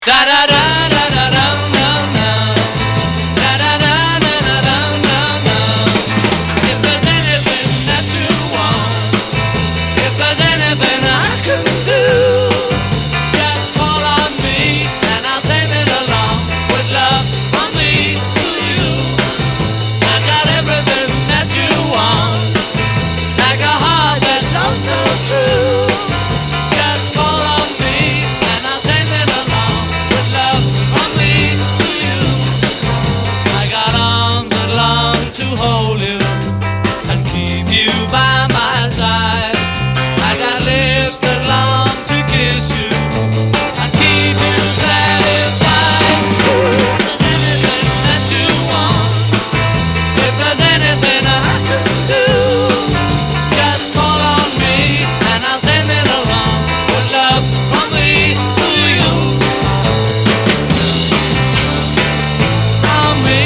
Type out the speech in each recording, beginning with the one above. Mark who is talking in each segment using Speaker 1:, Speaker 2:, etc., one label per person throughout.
Speaker 1: Da da da da da da da da. Da da da da da da da da. If there's anything that you want, if there's anything I can do, just call on me and I'll send it along with love from me to you. I got everything that you want, like a heart that's oh so true. Just call on me and I'll send it along with love from me to you. I got arms that long to hold you and keep you by my side. I got lips that long to kiss you and keep you satisfied. If there's anything that you want, if there's anything I can do, just call on me and I'll send it along with love from me to you. From me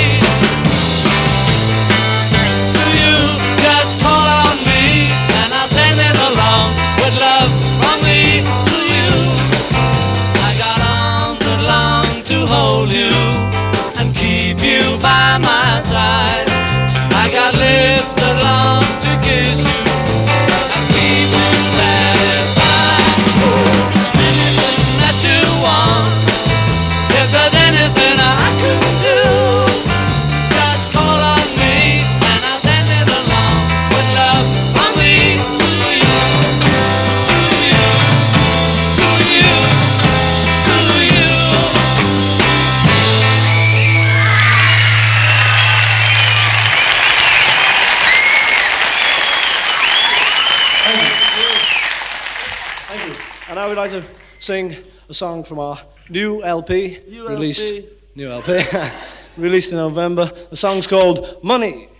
Speaker 1: to you. Just call on me and I'll send it along with love from me to you. I got arms that long to hold you and keep you by my side. I got lips that long to kiss you and keep you satisfied. Anything that you want, if there's anything I can do, just call on me and I'll send it along with love from me to you. To you, to you, to you.
Speaker 2: Thank you. And I would like to sing a song from our new LP,
Speaker 3: New
Speaker 2: released
Speaker 3: LP.
Speaker 2: new LP released in November. The song's called Money.